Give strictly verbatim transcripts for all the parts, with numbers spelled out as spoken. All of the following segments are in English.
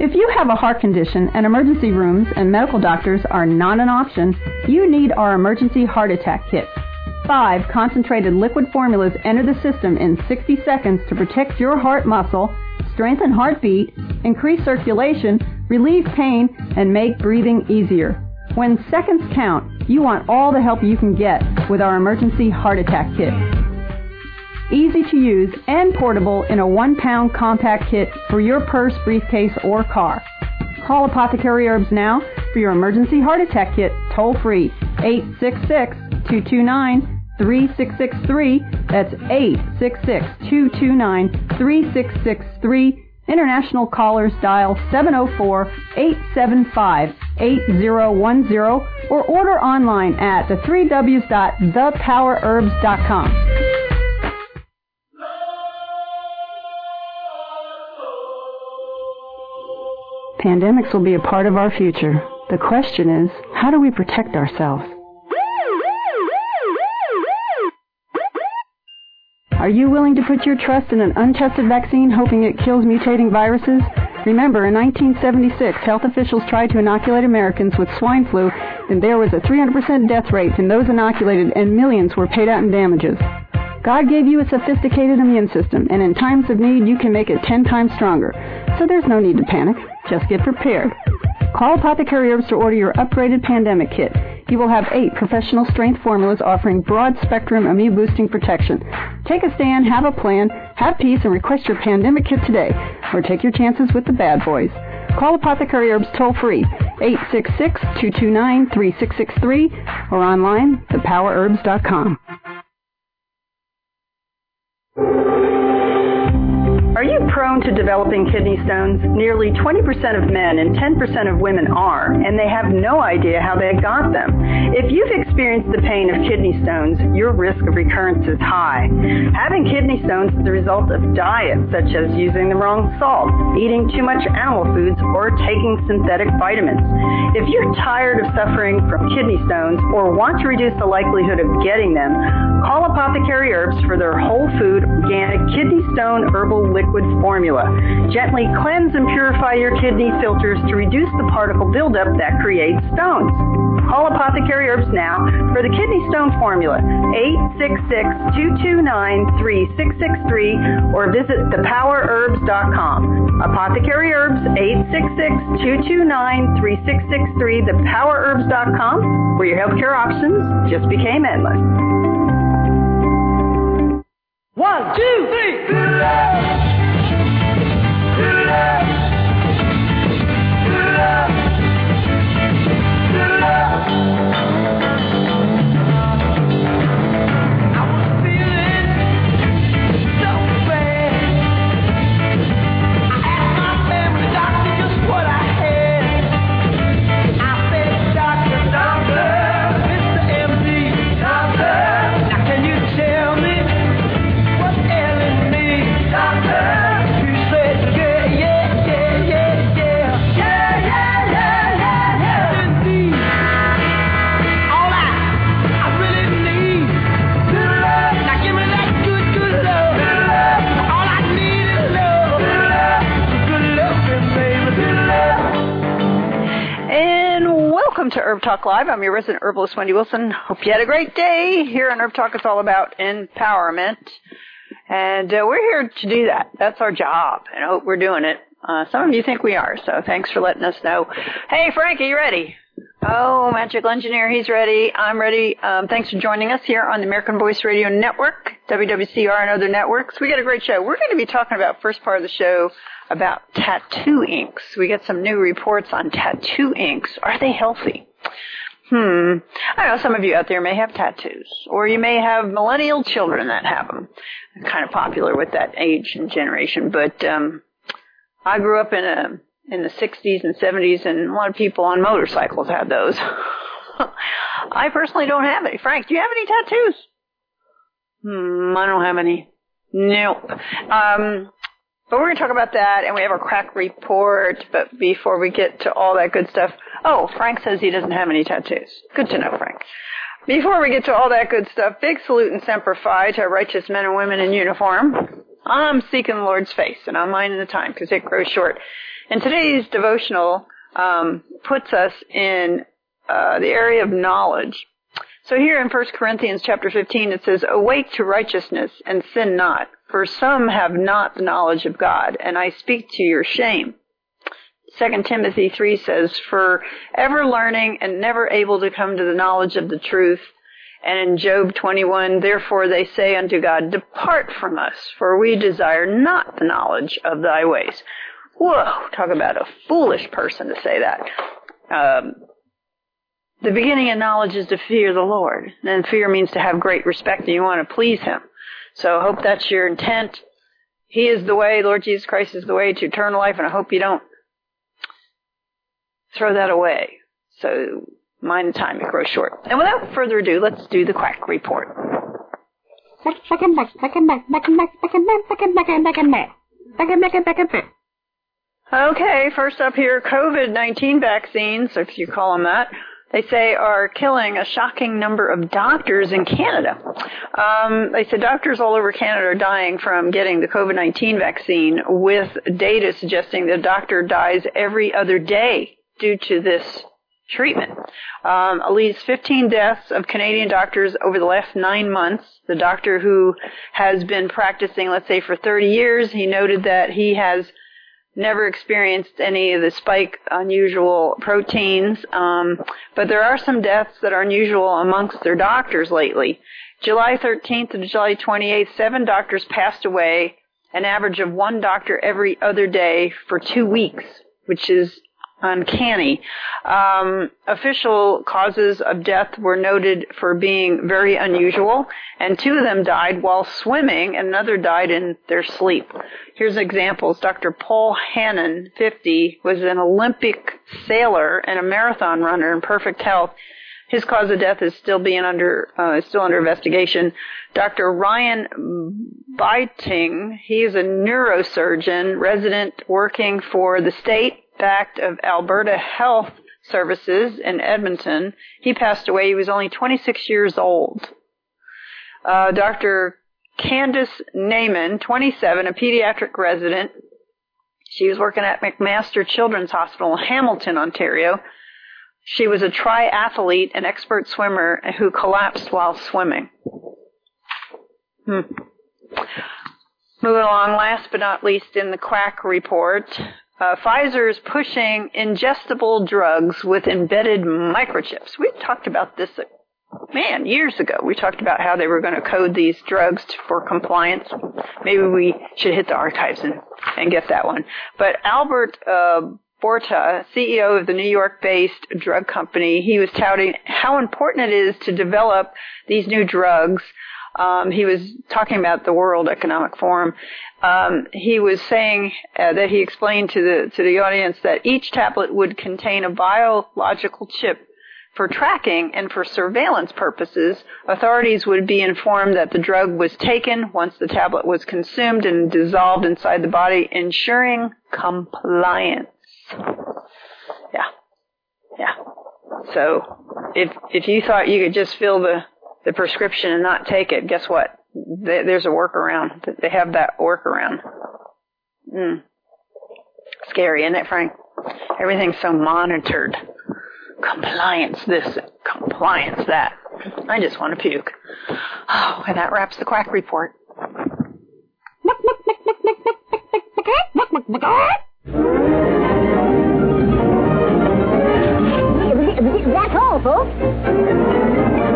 If you have a heart condition and emergency rooms and medical doctors are not an option, you need our emergency heart attack kit. Five concentrated liquid formulas enter the system in sixty seconds to protect your heart muscle, strengthen heartbeat, increase circulation, relieve pain, and make breathing easier. When seconds count, you want all the help you can get with our emergency heart attack kit. Easy to use and portable in a one-pound compact kit for your purse, briefcase, or car. Call Apothecary Herbs now for your emergency heart attack kit toll-free, eight six six, two two nine, three six six three. That's eight six six, two two nine, three six six three. International callers dial seven oh four, eight seven five, eight oh one oh or order online at the three W's dot the power herbs dot com. Pandemics will be a part of our future. The question is, how do we protect ourselves? Are you willing to put your trust in an untested vaccine hoping it kills mutating viruses? Remember, in nineteen seventy-six, health officials tried to inoculate Americans with swine flu, and there was a three hundred percent death rate in those inoculated, and millions were paid out in damages. God gave you a sophisticated immune system, and in times of need, you can make it ten times stronger. So there's no need to panic. Just get prepared. Call Apothecary Herbs to order your upgraded pandemic kit. You will have eight professional strength formulas offering broad-spectrum immune-boosting protection. Take a stand, have a plan, have peace, and request your pandemic kit today, or take your chances with the bad boys. Call Apothecary Herbs toll-free, eight six six, two two nine, three six six three, or online, the power herbs dot com. Are you prone to developing kidney stones? Nearly twenty percent of men and ten percent of women are, and they have no idea how they got them. If you've experienced the pain of kidney stones, your risk of recurrence is high. Having kidney stones is the result of diet, such as using the wrong salt, eating too much animal foods, or taking synthetic vitamins. If you're tired of suffering from kidney stones or want to reduce the likelihood of getting them, call Apothecary Herbs for their whole food, organic kidney stone herbal liquid formula. Gently cleanse and purify your kidney filters to reduce the particle buildup that creates stones. Call Apothecary Herbs now for the kidney stone formula, eight six six, two two nine, three six six three, or visit the power herbs dot com. Apothecary Herbs, eight six six, two two nine, three six six three, the power herbs dot com, where your healthcare options just became endless. One, two, three. Good luck. Good luck. Good luck. Good luck. I was feeling so bad. I asked my family doctor just what I had. I said, Doctor, Doctor, Mister M D, Doctor, now can you tell me what's ailing me, Doctor? Welcome to Herb Talk Live. I'm your resident herbalist, Wendy Wilson. Hope you had a great day. Here on Herb Talk, it's all about empowerment. And uh, we're here to do that. That's our job, and I hope we're doing it. Uh, some of you think we are, so thanks for letting us know. Hey, Frank, are you ready? Oh, Magical Engineer, he's ready. I'm ready. Um, thanks for joining us here on the American Voice Radio Network, W W C R and other networks. We got a great show. We're going to be talking about, first part of the show, about tattoo inks. We get some new reports on tattoo inks. Are they healthy? Hmm. I know some of you out there may have tattoos, or you may have millennial children that have them. They're kind of popular with that age and generation, but um, I grew up in a in the sixties and seventies, and a lot of people on motorcycles had those. I personally don't have any. Frank, do you have any tattoos? Hmm, I don't have any. Nope. Um, but we're going to talk about that, and we have our crack report. But before we get to all that good stuff, oh, Frank says he doesn't have any tattoos. Good to know, Frank. Before we get to all that good stuff, big salute and semper fi to our righteous men and women in uniform. I'm seeking the Lord's face, and I'm minding the time because it grows short. And today's devotional um, puts us in uh, the area of knowledge. So here in First Corinthians chapter fifteen, it says, "Awake to righteousness and sin not, for some have not the knowledge of God, and I speak to your shame." Second Timothy three says, "For ever learning and never able to come to the knowledge of the truth." And in Job twenty-one, "Therefore they say unto God, Depart from us, for we desire not the knowledge of thy ways." Whoa, talk about a foolish person to say that. Um, the beginning of knowledge is to fear the Lord. And fear means to have great respect and you want to please him. So I hope that's your intent. He is the way, Lord Jesus Christ is the way to eternal life, and I hope you don't throw that away. So mind the time, it grows short. And without further ado, let's do the quack report. Okay, first up here, COVID nineteen vaccines, if you call them that, they say are killing a shocking number of doctors in Canada. Um, they said doctors all over Canada are dying from getting the COVID nineteen vaccine, with data suggesting the doctor dies every other day due to this treatment. Um, at least fifteen deaths of Canadian doctors over the last nine months. The doctor who has been practicing, let's say, for thirty years, he noted that he has never experienced any of the spike unusual proteins, um, but there are some deaths that are unusual amongst their doctors lately. July thirteenth to July twenty-eighth, seven doctors passed away, an average of one doctor every other day for two weeks, which is uncanny. Um, official causes of death were noted for being very unusual, and two of them died while swimming, and another died in their sleep. Here's examples. Doctor Paul Hannon, fifty, was an Olympic sailor and a marathon runner in perfect health. His cause of death is still being under uh, is still under investigation. Doctor Ryan Byting, he is a neurosurgeon resident working for the state Act of Alberta Health Services in Edmonton. He passed away. He was only twenty-six years old. Uh, Doctor Candace Naiman, twenty-seven, a pediatric resident. She was working at McMaster Children's Hospital in Hamilton, Ontario. She was a triathlete, an expert swimmer who collapsed while swimming. Hmm. Moving along, last but not least in the quack report, Uh, Pfizer is pushing ingestible drugs with embedded microchips. We talked about this, man, years ago. We talked about how they were going to code these drugs for compliance. Maybe we should hit the archives and, and get that one. But Albert uh, Bourla, C E O of the New York-based drug company, he was touting how important it is to develop these new drugs. Um, he was talking about the World Economic Forum. Um, he was saying uh, that he explained to the to the audience that each tablet would contain a biological chip for tracking and for surveillance purposes. Authorities would be informed that the drug was taken once the tablet was consumed and dissolved inside the body, ensuring compliance. Yeah, yeah. So if if you thought you could just fill the the prescription and not take it, guess what? There's a workaround. They have that workaround. Mm. Scary, isn't it, Frank? Everything's so monitored. Compliance this, compliance that. I just want to puke. Oh, and that wraps the quack report. That's all, folks.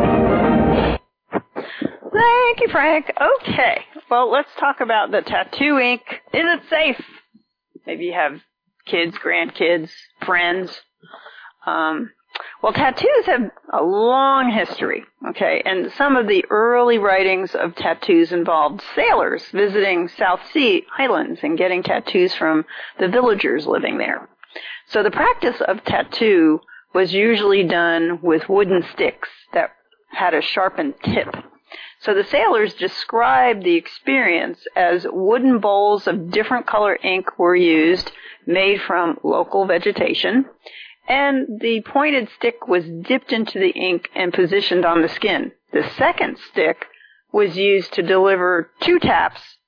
Thank you, Frank. Okay. Well, let's talk about the tattoo ink. Is it safe? Maybe you have kids, grandkids, friends. Um, well, tattoos have a long history, okay? And some of the early writings of tattoos involved sailors visiting South Sea islands and getting tattoos from the villagers living there. So the practice of tattoo was usually done with wooden sticks that had a sharpened tip. So the sailors described the experience as wooden bowls of different color ink were used, made from local vegetation, and the pointed stick was dipped into the ink and positioned on the skin. The second stick was used to deliver two taps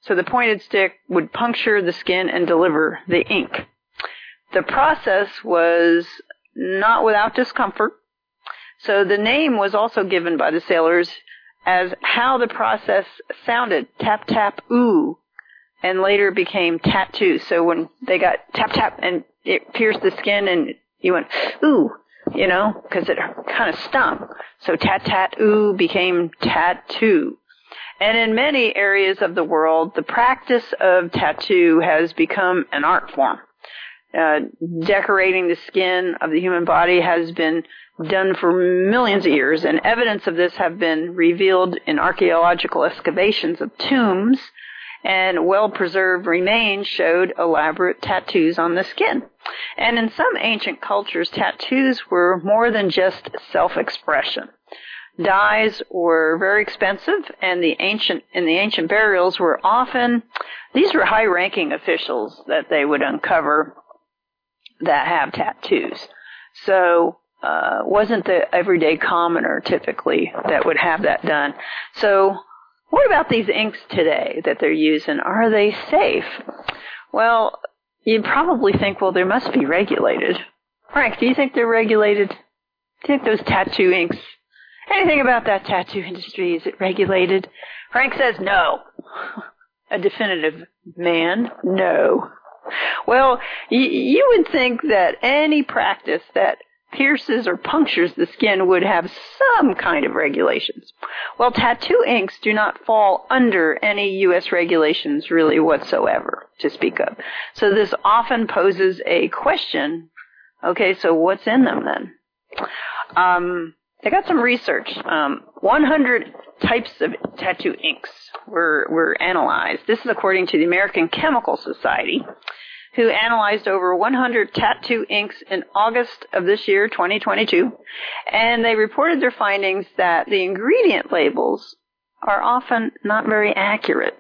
So the pointed stick would puncture the skin and deliver the ink. The process was not without discomfort. So the name was also given by the sailors as how the process sounded, tap, tap, ooh, and later became tattoo. So when they got tap, tap, and it pierced the skin and you went, ooh, you know, because it kind of stung. So tat, tat, ooh became tattoo. And in many areas of the world, the practice of tattoo has become an art form. Uh, decorating the skin of the human body has been done for millions of years, and evidence of this have been revealed in archaeological excavations of tombs, and well-preserved remains showed elaborate tattoos on the skin. And in some ancient cultures, tattoos were more than just self-expression. Dyes were very expensive, and the ancient in the ancient burials were often, these were high-ranking officials that they would uncover that have tattoos. So uh wasn't the everyday commoner typically that would have that done. So what about these inks today that they're using? Are they safe? Well, you'd probably think, well, they must be regulated. Frank, do you think they're regulated? Do you think those tattoo inks, anything about that tattoo industry, is it regulated? Frank says no. A definitive man, no. Well, y- you would think that any practice that pierces or punctures the skin would have some kind of regulations. Well, tattoo inks do not fall under any U S regulations really whatsoever to speak of. So this often poses a question, okay, so what's in them then? Um, I got some research. Um, one hundred types of tattoo inks were, were analyzed. This is according to the American Chemical Society, who analyzed over one hundred tattoo inks in August of this year, twenty twenty-two, and they reported their findings that the ingredient labels are often not very accurate.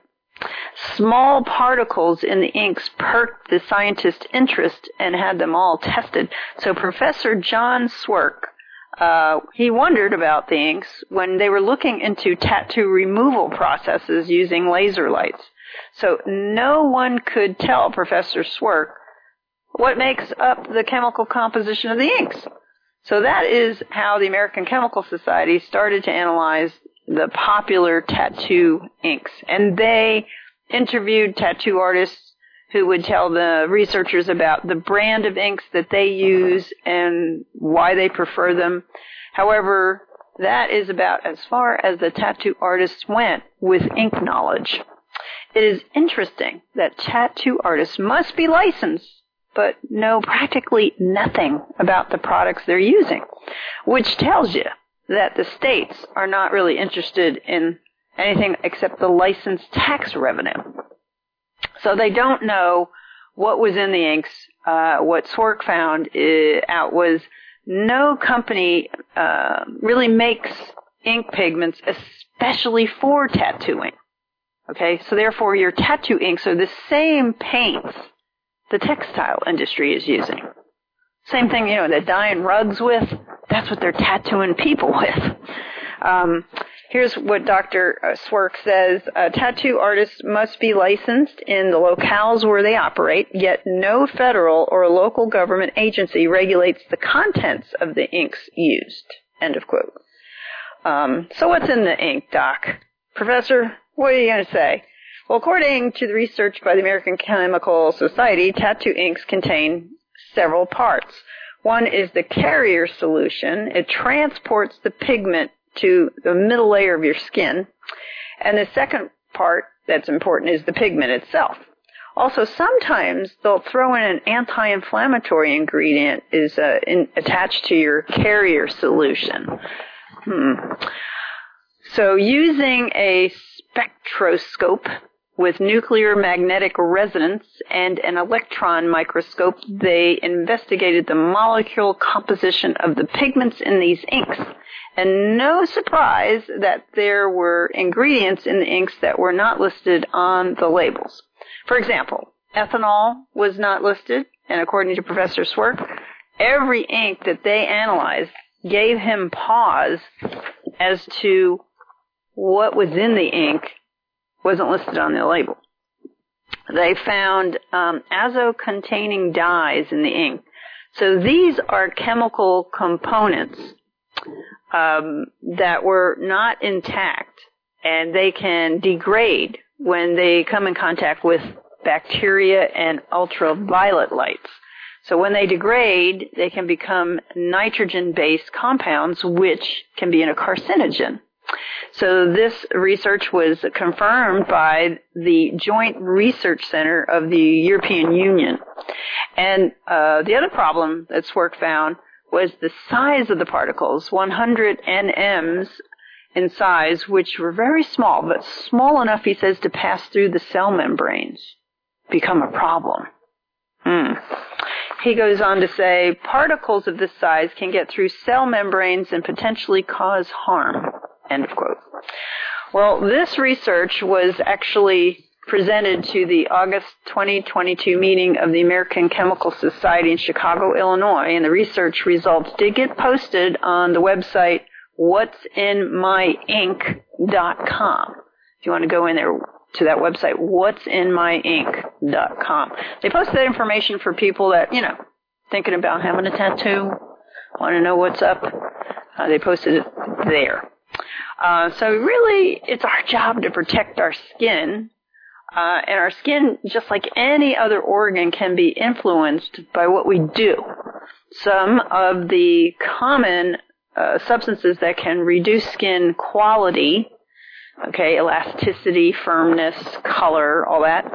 Small particles in the inks perked the scientists' interest and had them all tested. So Professor John Swerk, uh, he wondered about the inks when they were looking into tattoo removal processes using laser lights. So no one could tell Professor Swerk what makes up the chemical composition of the inks. So that is how the American Chemical Society started to analyze the popular tattoo inks. And they interviewed tattoo artists who would tell the researchers about the brand of inks that they use and why they prefer them. However, that is about as far as the tattoo artists went with ink knowledge. It is interesting that tattoo artists must be licensed, but know practically nothing about the products they're using, which tells you that the states are not really interested in anything except the license tax revenue. So they don't know what was in the inks. Uh, what Swerk found uh, out was no company uh, really makes ink pigments especially for tattooing. Okay, so therefore your tattoo inks are the same paints the textile industry is using. Same thing, you know, they're dyeing rugs with. That's what they're tattooing people with. Um, here's what Doctor Swerk says. Uh, tattoo artists must be licensed in the locales where they operate, yet no federal or local government agency regulates the contents of the inks used. End of quote. Um, so what's in the ink, Doc? Professor, what are you going to say? Well, according to the research by the American Chemical Society, tattoo inks contain several parts. One is the carrier solution. It transports the pigment to the middle layer of your skin. And the second part that's important is the pigment itself. Also, sometimes they'll throw in an anti-inflammatory ingredient is uh, in, attached to your carrier solution. Hmm. So using a spectroscope with nuclear magnetic resonance and an electron microscope, they investigated the molecule composition of the pigments in these inks. And no surprise that there were ingredients in the inks that were not listed on the labels. For example, ethanol was not listed, and according to Professor Swerk, every ink that they analyzed gave him pause as to what was in the ink wasn't listed on the label. they found um, azo-containing dyes in the ink. So these are chemical components um, that were not intact, and they can degrade when they come in contact with bacteria and ultraviolet lights. So when they degrade, they can become nitrogen-based compounds, which can be a carcinogen. So this research was confirmed by the Joint Research Center of the European Union. And uh, the other problem that's work found was the size of the particles, one hundred nanometers in size, which were very small, but small enough, he says, to pass through the cell membranes, become a problem. Hmm. He goes on to say, particles of this size can get through cell membranes and potentially cause harm. End of quote. Well, this research was actually presented to the August twenty twenty-two meeting of the American Chemical Society in Chicago, Illinois, and the research results did get posted on the website what's in my ink dot com. If you want to go in there to that website, what's in my ink dot com. They posted that information for people that, you know, thinking about having a tattoo, want to know what's up. Uh, they posted it there. Uh, so really, it's our job to protect our skin. Uh, and our skin, just like any other organ, can be influenced by what we do. Some of the common uh, substances that can reduce skin quality, okay, elasticity, firmness, color, all that,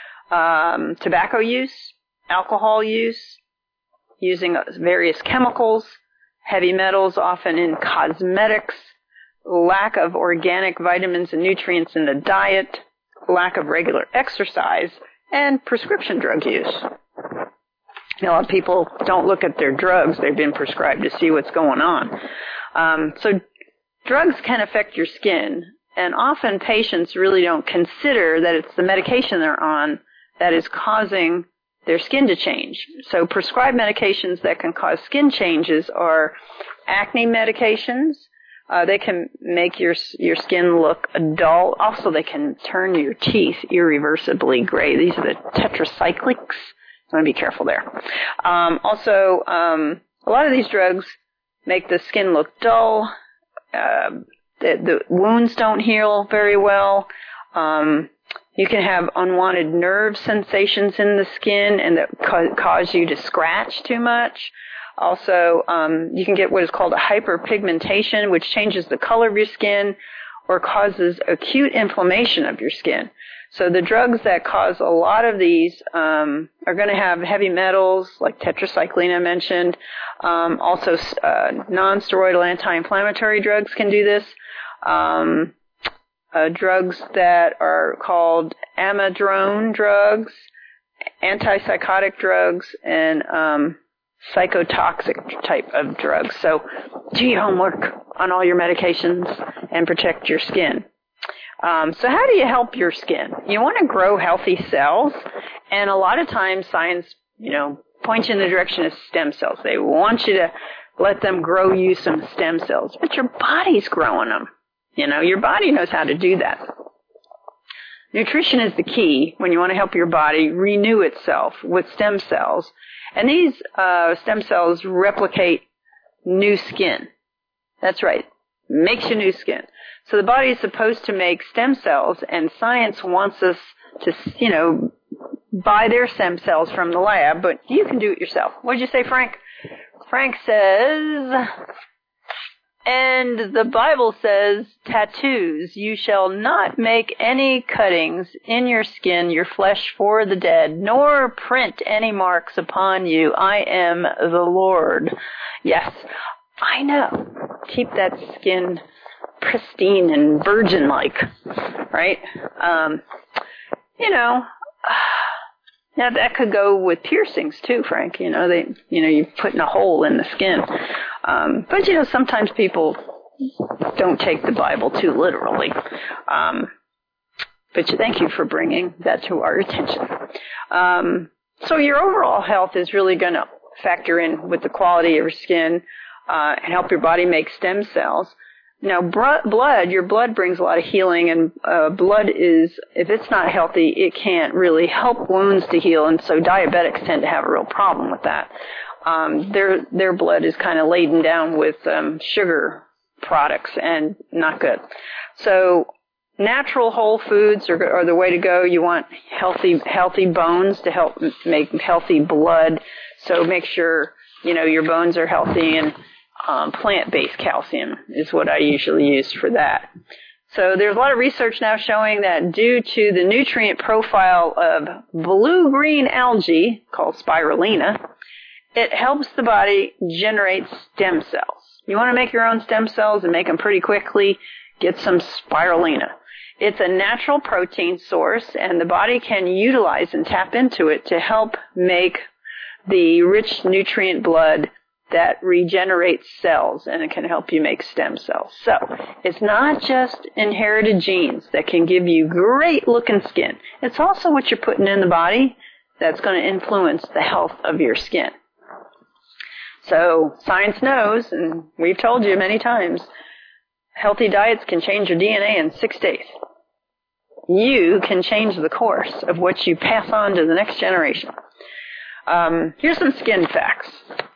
um, tobacco use, alcohol use, using various chemicals, heavy metals, often in cosmetics, lack of organic vitamins and nutrients in the diet, lack of regular exercise, and prescription drug use. You know, a lot of people don't look at their drugs they've been prescribed to see what's going on. Um, so drugs can affect your skin, and often patients really don't consider that it's the medication they're on that is causing their skin to change. So prescribed medications that can cause skin changes are acne medications. Uh, they can make your your skin look dull. Also, they can turn your teeth irreversibly gray. These are the tetracyclics. You want to be careful there. Um, also, um, a lot of these drugs make the skin look dull. Uh, the, the wounds don't heal very well. Um, you can have unwanted nerve sensations in the skin, and that ca- cause you to scratch too much. Also, um, you can get what is called a hyperpigmentation, which changes the color of your skin or causes acute inflammation of your skin. So the drugs that cause a lot of these um, are going to have heavy metals like tetracycline I mentioned. Um, also, uh, non-steroidal anti-inflammatory drugs can do this. Um, uh, drugs that are called amidrone drugs, antipsychotic drugs, and um, psychotoxic type of drugs. So do your homework on all your medications and protect your skin. Um, so how do you help your skin? You want to grow healthy cells, and a lot of times science, you know, points you in the direction of stem cells. They want you to let them grow you some stem cells, but your body's growing them. You know, your body knows how to do that. Nutrition is the key when you want to help your body renew itself with stem cells. And these uh, stem cells replicate new skin. That's right. Makes you new skin. So the body is supposed to make stem cells, and science wants us to, you know, buy their stem cells from the lab, but you can do it yourself. What did you say, Frank? Frank says, and the Bible says, tattoos, you shall not make any cuttings in your skin, your flesh for the dead, nor print any marks upon you. I am the Lord. Yes, I know. Keep that skin pristine and virgin-like, right? Um, you know, now that could go with piercings too, Frank. You know, they, you know, you're putting a hole in the skin. Um, but you know, sometimes people don't take the Bible too literally. Um, but thank you for bringing that to our attention. Um, so your overall health is really going to factor in with the quality of your skin uh, and help your body make stem cells. Now, br- blood, your blood brings a lot of healing, and uh, blood is, if it's not healthy, it can't really help wounds to heal, and so diabetics tend to have a real problem with that. Um, their their blood is kind of laden down with um, sugar products and not good. So natural whole foods are, are the way to go. You want healthy healthy bones to help make healthy blood. So make sure, you know, your bones are healthy, and um, plant-based calcium is what I usually use for that. So there's a lot of research now showing that due to the nutrient profile of blue-green algae called spirulina, it helps the body generate stem cells. You want to make your own stem cells and make them pretty quickly, get some spirulina. It's a natural protein source, and the body can utilize and tap into it to help make the rich nutrient blood that regenerates cells, and it can help you make stem cells. So it's not just inherited genes that can give you great looking skin. It's also what you're putting in the body that's going to influence the health of your skin. So science knows, and we've told you many times, healthy diets can change your D N A in six days. You can change the course of what you pass on to the next generation. Um, here's some skin facts.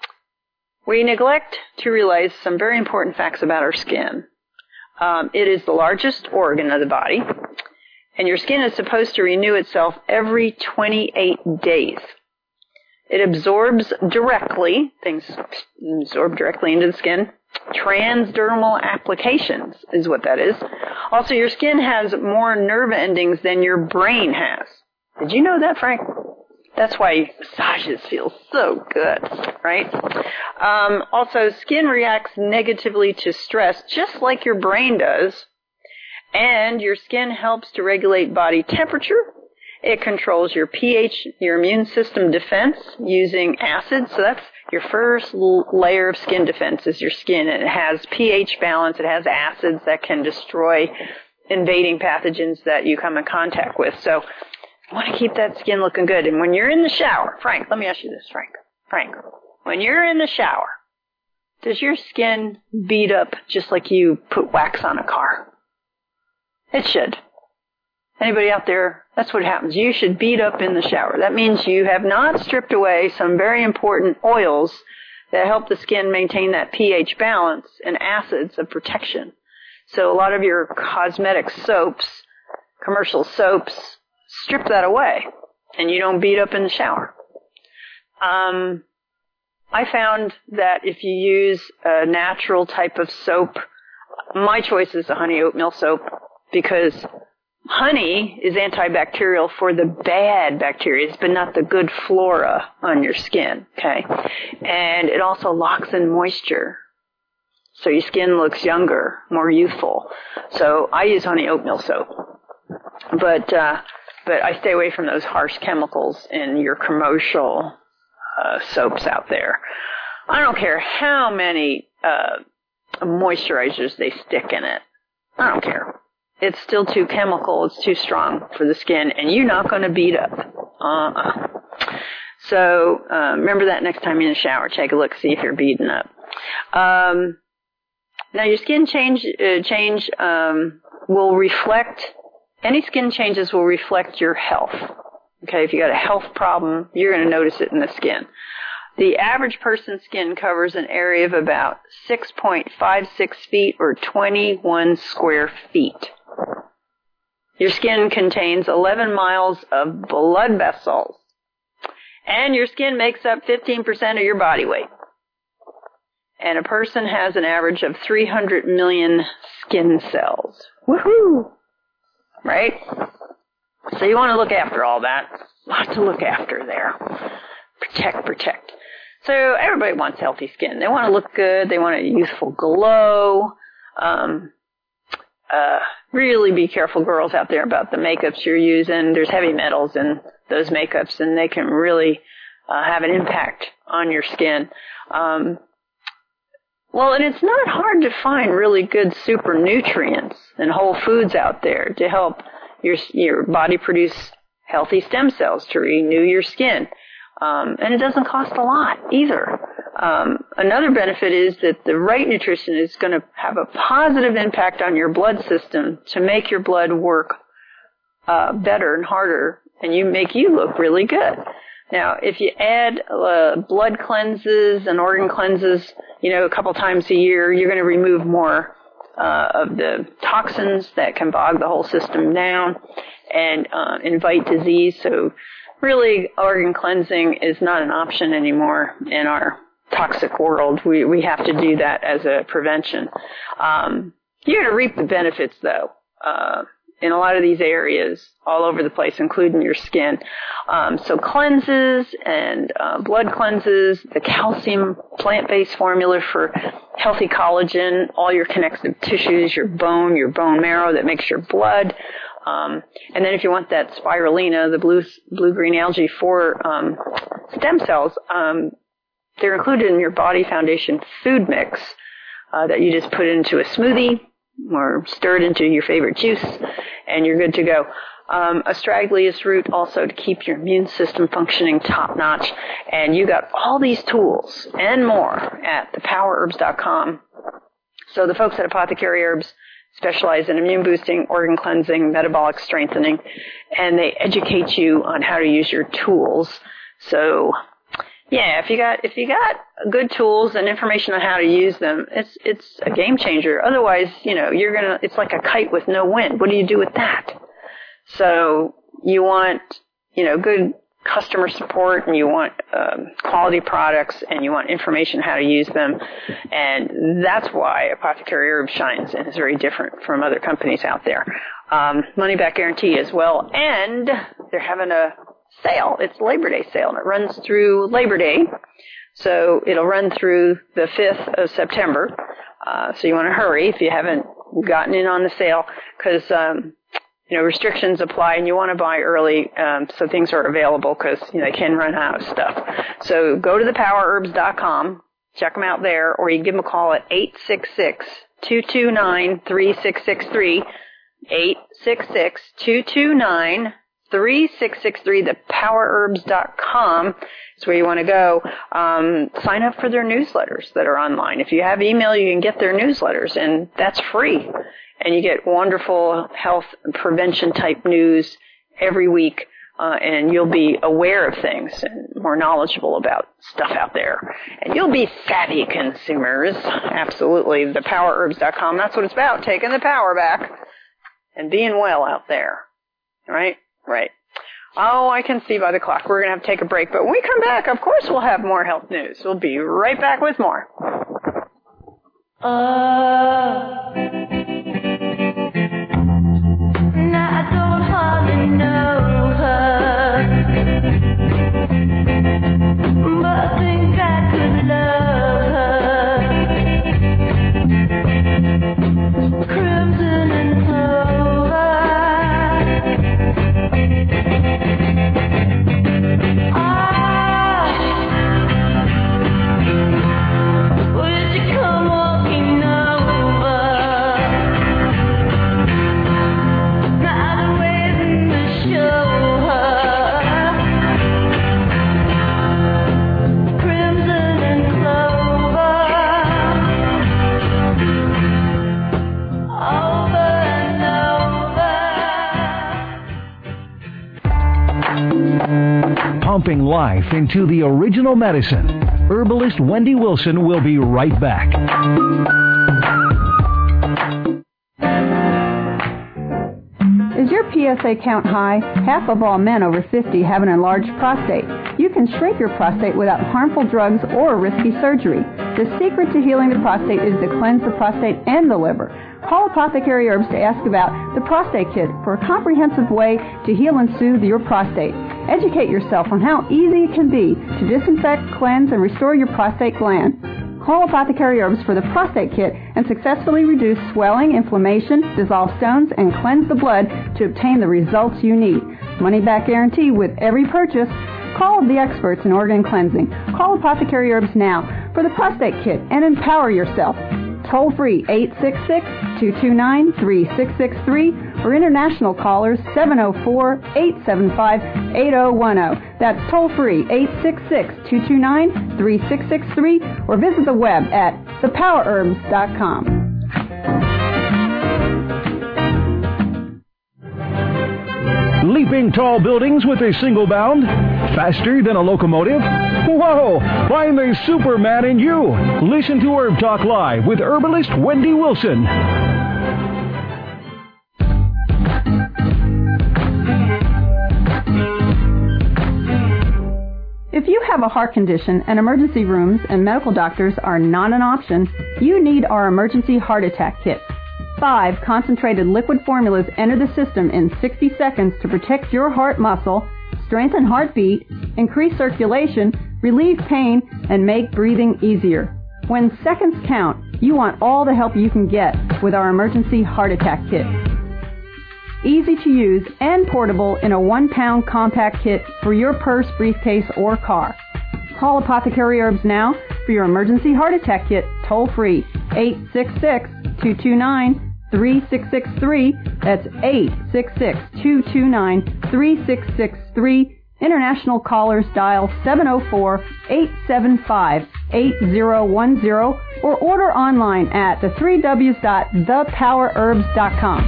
We neglect to realize some very important facts about our skin. Um, it is the largest organ of the body, and your skin is supposed to renew itself every twenty-eight days. It absorbs directly, things absorb directly into the skin. Transdermal applications is what that is. Also, your skin has more nerve endings than your brain has. Did you know that, Frank? That's why massages feel so good, right? Um, also, skin reacts negatively to stress, just like your brain does. And your skin helps to regulate body temperature. It controls your pH, your immune system defense using acids. So that's your first layer of skin defense is your skin. And it has pH balance. It has acids that can destroy invading pathogens that you come in contact with. So you want to keep that skin looking good. And when you're in the shower, Frank, let me ask you this, Frank. Frank, when you're in the shower, does your skin beat up just like you put wax on a car? It should. Anybody out there, that's what happens. You should beat up in the shower. That means you have not stripped away some very important oils that help the skin maintain that pH balance and acids of protection. So a lot of your cosmetic soaps, commercial soaps, strip that away, and you don't beat up in the shower. Um, I found that if you use a natural type of soap, my choice is the honey oatmeal soap, because honey is antibacterial for the bad bacteria, but not the good flora on your skin, okay? And it also locks in moisture, so your skin looks younger, more youthful. So I use honey oatmeal soap. But, uh, but I stay away from those harsh chemicals in your commercial uh, soaps out there. I don't care how many uh, moisturizers they stick in it. I don't care. It's still too chemical. It's too strong for the skin, and you're not going to beat up. Uh-uh. So uh, remember that next time you're in the shower. Take a look, see if you're beating up. Um, now, your skin change uh, change um, will reflect, any skin changes will reflect your health. Okay, if you got a health problem, you're going to notice it in the skin. The average person's skin covers an area of about six point five six feet or twenty-one square feet. Your skin contains eleven miles of blood vessels, and your skin makes up fifteen percent of your body weight. And a person has an average of three hundred million skin cells. Woohoo! Right? So you want to look after all that. Lots to look after there. Protect, protect. So everybody wants healthy skin. They want to look good. They want a youthful glow. Um, uh, really be careful, girls out there, about the makeups you're using. There's heavy metals in those makeups, and they can really uh, have an impact on your skin. Um, well, and it's not hard to find really good super nutrients and whole foods out there to help your your body produce healthy stem cells to renew your skin. Um, and it doesn't cost a lot either. Um, another benefit is that the right nutrition is going to have a positive impact on your blood system to make your blood work uh, better and harder, and you make you look really good. Now, if you add uh, blood cleanses and organ cleanses, you know, a couple times a year, you're going to remove more uh, of the toxins that can bog the whole system down and uh, invite disease. So really, organ cleansing is not an option anymore in our toxic world. We we have to do that as a prevention. Um, you're going to reap the benefits, though, uh, in a lot of these areas all over the place, including your skin. Um, so cleanses and uh, blood cleanses, the calcium plant-based formula for healthy collagen, all your connective tissues, your bone, your bone marrow that makes your blood. Um, and then if you want that spirulina, the blue blue-green algae for um, stem cells, um, they're included in your Body Foundation food mix uh, that you just put into a smoothie or stir it into your favorite juice, and you're good to go. Um, astragalus root also to keep your immune system functioning top-notch. And you got all these tools and more at the power herbs dot com. So the folks at Apothecary Herbs specialize in immune boosting, organ cleansing, metabolic strengthening, and they educate you on how to use your tools. So yeah, if you got if you got good tools and information on how to use them, it's it's a game changer. Otherwise, you know, you're gonna it's like a kite with no wind. What do you do with that? So you want, you know, good customer support, and you want um, quality products, and you want information how to use them, and that's why Apothecary Herbs shines and is very different from other companies out there. Um, money back guarantee as well, and they're having a sale. It's Labor Day sale, and it runs through Labor Day, so it'll run through the fifth of September. Uh, so you want to hurry if you haven't gotten in on the sale, because um, you know, restrictions apply, and you want to buy early um, so things are available, because you know, they can run out of stuff. So go to the power herbs dot com, check them out there, or you can give them a call at eight six six, two two nine, three six six three, eight six six, two two nine, three six six three. the power herbs dot com is where you want to go. Um, sign up for their newsletters that are online. If you have email, you can get their newsletters, and that's free. And you get wonderful health prevention type news every week, uh, and you'll be aware of things and more knowledgeable about stuff out there. And you'll be savvy consumers. Absolutely. the power herbs dot com. That's what it's about, taking the power back and being well out there. Right? Right. Oh, I can see by the clock. We're going to have to take a break. But when we come back, of course, we'll have more health news. We'll be right back with more. Uh... I don't hardly know her, but I think I could love her. Crimson and clover. Ah, would you come walking over? Pumping life into the original medicine. Herbalist Wendy Wilson will be right back. Is your P S A count high? Half of all men over fifty have an enlarged prostate. You can shrink your prostate without harmful drugs or risky surgery. The secret to healing the prostate is to cleanse the prostate and the liver. Call Apothecary Herbs to ask about the Prostate Kit for a comprehensive way to heal and soothe your prostate. Educate yourself on how easy it can be to disinfect, cleanse, and restore your prostate gland. Call Apothecary Herbs for the Prostate Kit and successfully reduce swelling, inflammation, dissolve stones, and cleanse the blood to obtain the results you need. Money back guarantee with every purchase. Call the experts in organ cleansing. Call Apothecary Herbs now for the Prostate Kit and empower yourself. toll-free eight six six, two two nine, three six six three or international callers seven oh four, eight seven five, eight oh one oh. That's toll-free eight six six, two two nine, three six six three or visit the web at the power herbs dot com. Leaping tall buildings with a single bound? Faster than a locomotive? Whoa! Find the Superman in you! Listen to Herb Talk Live with herbalist Wendy Wilson. If you have a heart condition and emergency rooms and medical doctors are not an option, you need our emergency heart attack kit. Five concentrated liquid formulas enter the system in sixty seconds to protect your heart muscle, strengthen heartbeat, increase circulation, relieve pain, and make breathing easier. When seconds count, you want all the help you can get with our emergency heart attack kit. Easy to use and portable in a one-pound compact kit for your purse, briefcase, or car. Call Apothecary Herbs now for your emergency heart attack kit toll-free eight six six, two two nine, three six six three. That's eight six six, two two nine, three six six three. International callers dial seven oh four, eight seven five, eight oh one oh or order online at the three W's dot the power herbs dot com.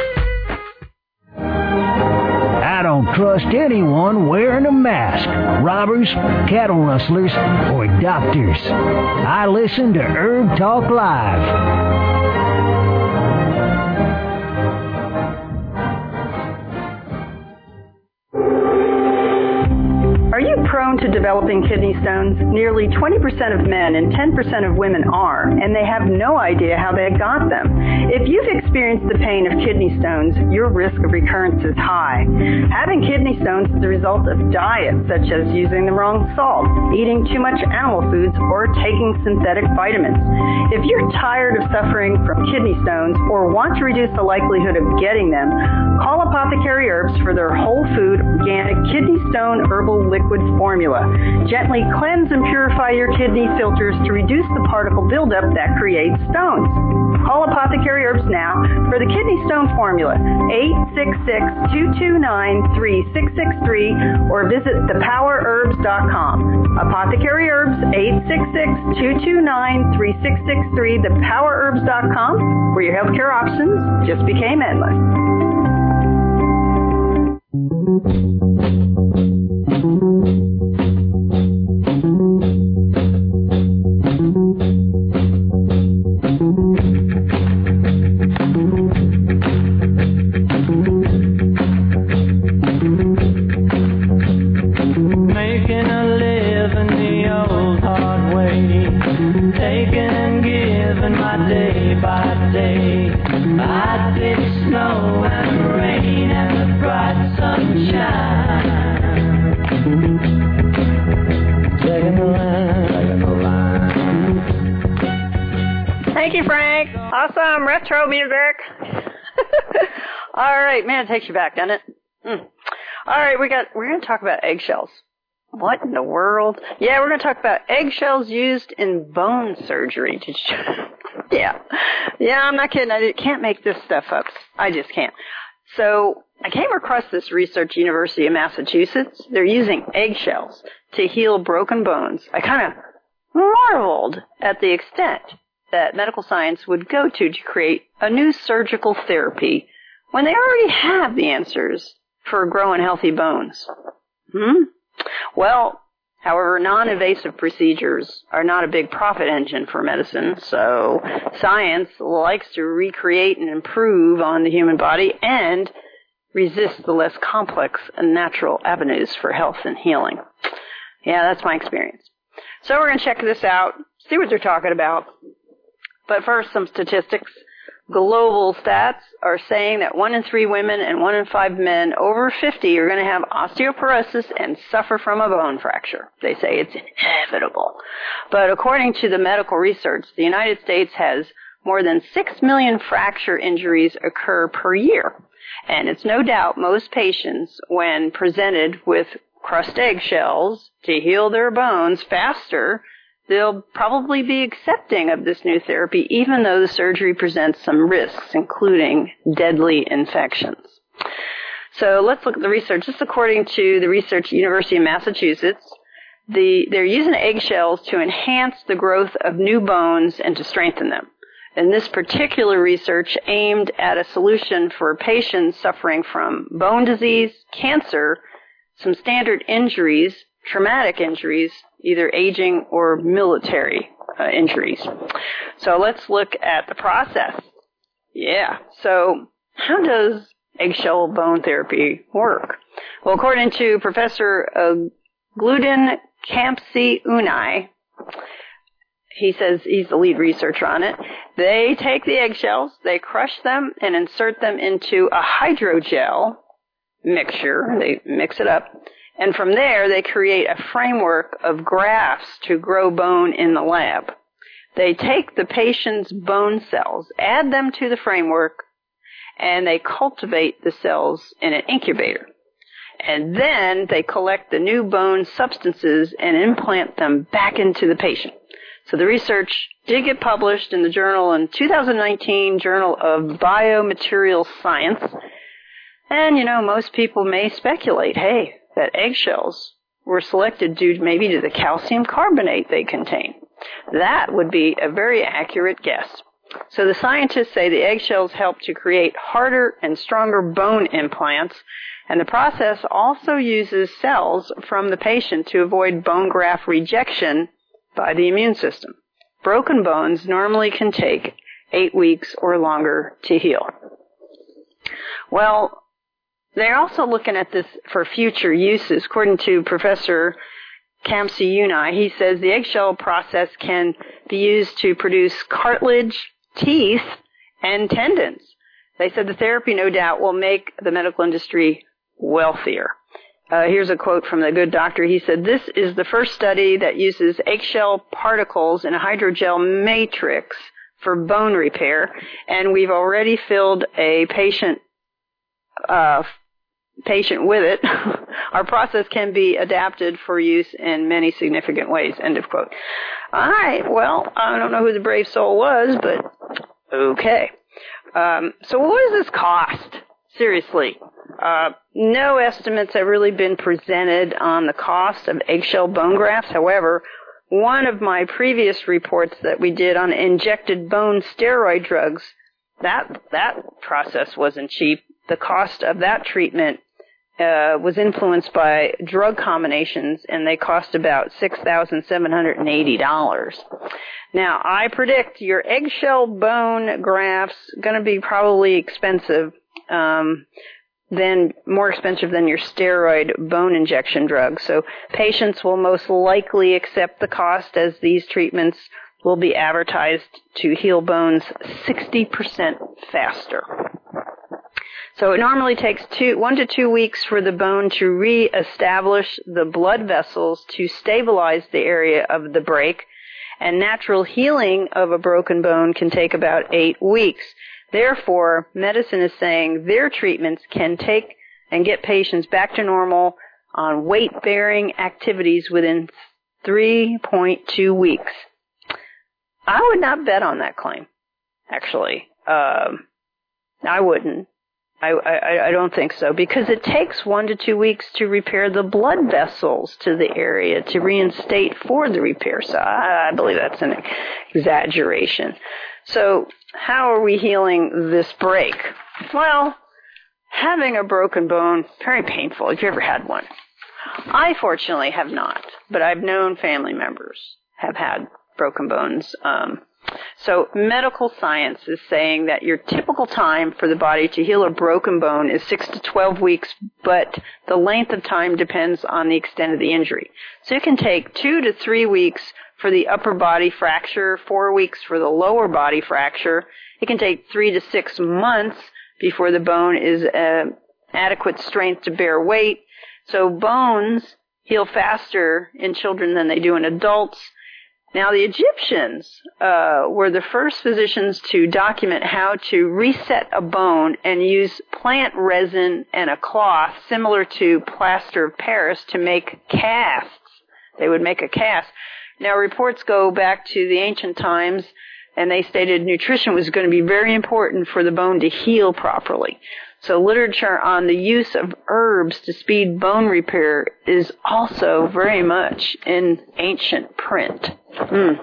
I don't trust anyone wearing a mask. Robbers, cattle rustlers, or doctors. I listen to Herb Talk Live. Are you prone to developing kidney stones? Nearly twenty percent of men and ten percent of women are, and they have no idea how they got them. If you've experienced the pain of kidney stones, your risk of recurrence is high. Having kidney stones is a result of diet, such as using the wrong salt, eating too much animal foods, or taking synthetic vitamins. If you're tired of suffering from kidney stones or want to reduce the likelihood of getting them, call Apothecary Herbs for their whole food, organic kidney stone herbal liquid formula. Gently cleanse and purify your kidney filters to reduce the particle buildup that creates stones. Call Apothecary Herbs now for the kidney stone formula, eight six six, two two nine, three six six three, or visit the power herbs dot com. Apothecary Herbs, eight six six, two two nine, three six six three, the power herbs dot com, where your healthcare options just became endless. Thank you, Frank. Awesome retro music. All right, man, it takes you back, doesn't it? Mm. All right, we got. We're going to talk about eggshells. What in the world? Yeah, we're going to talk about eggshells used in bone surgery. Did you? Yeah, yeah, I'm not kidding. I can't make this stuff up. I just can't. So I came across this research at University of Massachusetts. They're using eggshells to heal broken bones. I kind of marveled at the extent that medical science would go to to create a new surgical therapy when they already have the answers for growing healthy bones. Hmm? Well, however, non-invasive procedures are not a big profit engine for medicine, so science likes to recreate and improve on the human body and resist the less complex and natural avenues for health and healing. Yeah, that's my experience. So we're going to check this out, see what they're talking about. But first, some statistics. Global stats are saying that one in three women and one in five men over fifty are going to have osteoporosis and suffer from a bone fracture. They say it's inevitable. But according to the medical research, the United States has more than six million fracture injuries occur per year. And it's no doubt most patients, when presented with crushed eggshells to heal their bones faster, they'll probably be accepting of this new therapy, even though the surgery presents some risks, including deadly infections. So let's look at the research. This is according to the research at the University of Massachusetts. The, they're using eggshells to enhance the growth of new bones and to strengthen them. And this particular research aimed at a solution for patients suffering from bone disease, cancer, some standard injuries, traumatic injuries, either aging or military uh, injuries. So let's look at the process. Yeah, so how does eggshell bone therapy work? Well, according to Professor uh, Gludin Campsi-Unai, he says he's the lead researcher on it, they take the eggshells, they crush them, and insert them into a hydrogel mixture. They mix it up. And from there, they create a framework of grafts to grow bone in the lab. They take the patient's bone cells, add them to the framework, and they cultivate the cells in an incubator. And then they collect the new bone substances and implant them back into the patient. So the research did get published in the journal in two thousand nineteen Journal of Biomaterial Science. And, you know, most people may speculate, hey, that eggshells were selected due maybe to the calcium carbonate they contain. That would be a very accurate guess. So the scientists say the eggshells help to create harder and stronger bone implants, and the process also uses cells from the patient to avoid bone graft rejection by the immune system. Broken bones normally can take eight weeks or longer to heal. Well, they're also looking at this for future uses. According to Professor Campsi-Unai, he says the eggshell process can be used to produce cartilage, teeth, and tendons. They said the therapy, no doubt, will make the medical industry wealthier. Uh, here's a quote from the good doctor. He said, "This is the first study that uses eggshell particles in a hydrogel matrix for bone repair, and we've already filled a patient uh, patient with it. Our process can be adapted for use in many significant ways." End of quote. All right. Well, I don't know who the brave soul was, but okay. Um, so what does this cost? Seriously. Uh, no estimates have really been presented on the cost of eggshell bone grafts. However, one of my previous reports that we did on injected bone steroid drugs, that that process wasn't cheap. The cost of that treatment uh, was influenced by drug combinations, and they cost about six thousand seven hundred eighty dollars. Now, I predict your eggshell bone grafts going to be probably expensive, um, then more expensive than your steroid bone injection drugs. So patients will most likely accept the cost, as these treatments will be advertised to heal bones sixty percent faster. So it normally takes two, one to two weeks for the bone to reestablish the blood vessels to stabilize the area of the break, and natural healing of a broken bone can take about eight weeks. Therefore, medicine is saying their treatments can take and get patients back to normal on weight-bearing activities within three point two weeks. I would not bet on that claim, actually. Um, I wouldn't. I, I, I don't think so, because it takes one to two weeks to repair the blood vessels to the area to reinstate for the repair. So I, I believe that's an exaggeration. So how are we healing this break? Well, having a broken bone, very painful. Have you ever had one? I fortunately have not, but I've known family members have had broken bones. Um, so medical science is saying that your typical time for the body to heal a broken bone is six to twelve weeks, but the length of time depends on the extent of the injury. So it can take two to three weeks for the upper body fracture, four weeks for the lower body fracture. It can take three to six months before the bone is uh, adequate strength to bear weight. So bones heal faster in children than they do in adults. Now, the Egyptians uh, were the first physicians to document how to reset a bone and use plant resin and a cloth similar to plaster of Paris to make casts. They would make a cast. Now, reports go back to the ancient times, and they stated nutrition was going to be very important for the bone to heal properly. So literature on the use of herbs to speed bone repair is also very much in ancient print. Mm.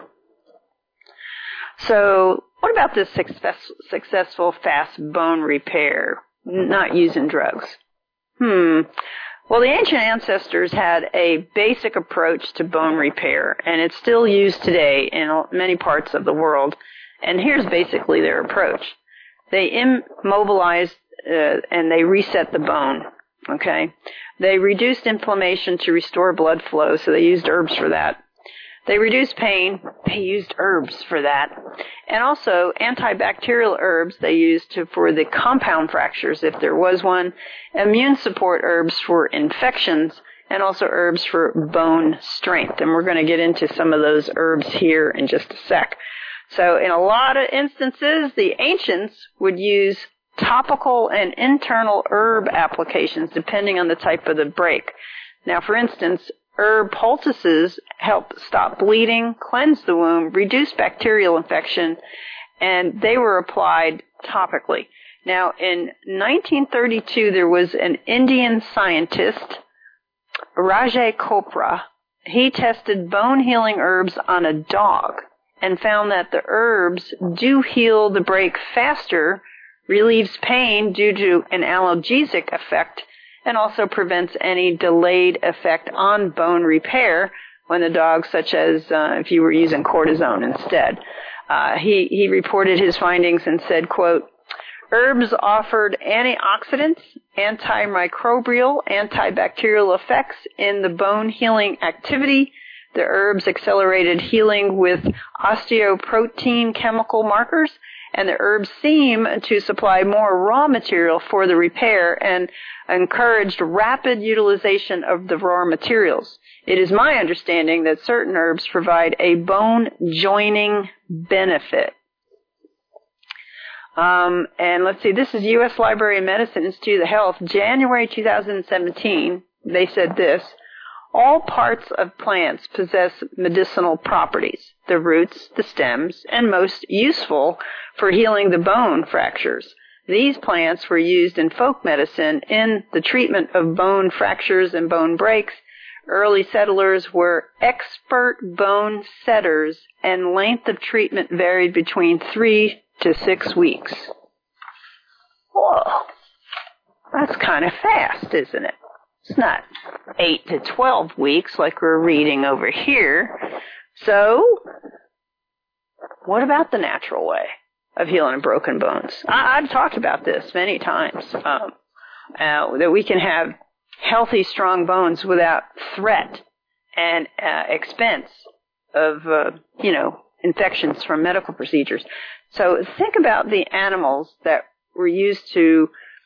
So what about this success, successful fast bone repair, not using drugs? Hmm. Well, the ancient ancestors had a basic approach to bone repair, and it's still used today in many parts of the world. And here's basically their approach. They immobilized uh, and they reset the bone, okay? They reduced inflammation to restore blood flow, so they used herbs for that. They reduced pain. They used herbs for that. And also antibacterial herbs they used to, for the compound fractures, if there was one, immune support herbs for infections, and also herbs for bone strength. And we're going to get into some of those herbs here in just a sec. So in a lot of instances, the ancients would use topical and internal herb applications depending on the type of the break. Now, for instance, herb poultices help stop bleeding, cleanse the wound, reduce bacterial infection, and they were applied topically. Now, in nineteen thirty-two, there was an Indian scientist, Rajay Chopra. He tested bone-healing herbs on a dog and found that the herbs do heal the break faster, relieves pain due to an analgesic effect, and also prevents any delayed effect on bone repair when the dog, such as uh, if you were using cortisone instead. Uh, he, he reported his findings and said, quote, herbs offered antioxidants, antimicrobial, antibacterial effects in the bone healing activity. The herbs accelerated healing with osteoprotein chemical markers, and the herbs seem to supply more raw material for the repair and encouraged rapid utilization of the raw materials. It is my understanding that certain herbs provide a bone joining benefit. Um, and let's see, this is U S Library of Medicine Institute of Health, January two thousand seventeen. They said this: all parts of plants possess medicinal properties, the roots, the stems, and most useful for healing the bone fractures. These plants were used in folk medicine in the treatment of bone fractures and bone breaks. Early settlers were expert bone setters, and length of treatment varied between three to six weeks. Whoa, that's kind of fast, isn't it? It's not eight to twelve weeks like we're reading over here. So, what about the natural way of healing broken bones? I, I've talked about this many times, um, uh, that we can have healthy, strong bones without threat and uh, expense of, uh, you know, infections from medical procedures. So think about the animals that were used to,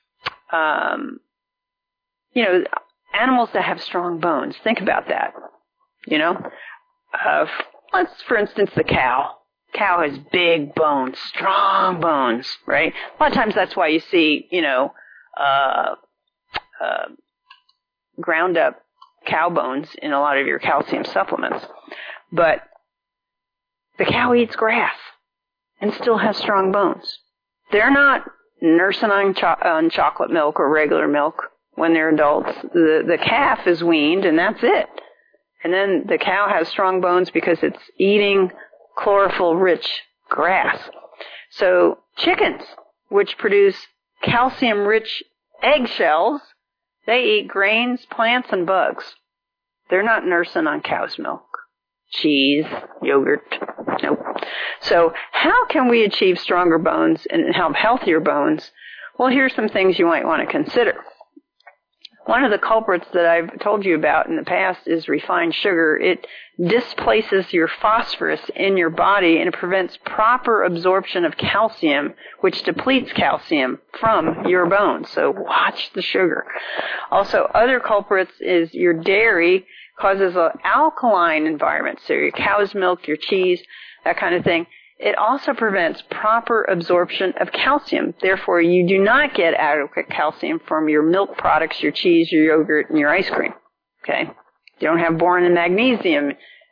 um, you know, animals that have strong bones. Think about that. You know, uh, let's, for instance, the cow. Cow has big bones, strong bones, right? A lot of times that's why you see, you know, uh, uh, ground up cow bones in a lot of your calcium supplements. But the cow eats grass and still has strong bones. They're not nursing on, cho- on chocolate milk or regular milk when they're adults. The, the calf is weaned, and that's it. And then the cow has strong bones because it's eating chlorophyll-rich grass. So chickens, which produce calcium-rich eggshells, they eat grains, plants, and bugs. They're not nursing on cow's milk, cheese, yogurt. Nope. So how can we achieve stronger bones and have healthier bones? Well, here's some things you might want to consider. One of the culprits that I've told you about in the past is refined sugar. It displaces your phosphorus in your body and it prevents proper absorption of calcium, which depletes calcium from your bones. So watch the sugar. Also, other culprits is your dairy causes an alkaline environment. So your cow's milk, your cheese, that kind of thing. It also prevents proper absorption of calcium. Therefore, you do not get adequate calcium from your milk products, your cheese, your yogurt, and your ice cream. Okay? You don't have boron and magnesium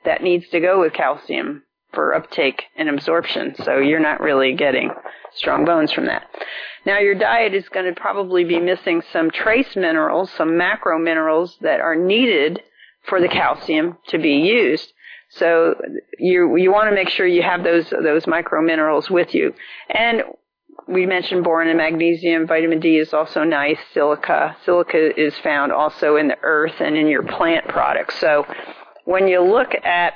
that needs to go with calcium for uptake and absorption. So you're not really getting strong bones from that. Now your diet is going to probably be missing some trace minerals, some macro minerals that are needed for the calcium to be used. So you you want to make sure you have those those micro minerals with you. And we mentioned boron and magnesium. Vitamin D is also nice. Silica. Silica is found also in the earth and in your plant products. So when you look at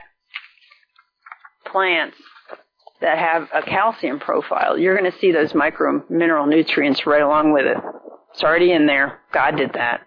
plants that have a calcium profile, you're going to see those micro mineral nutrients right along with it. It's already in there. God did that.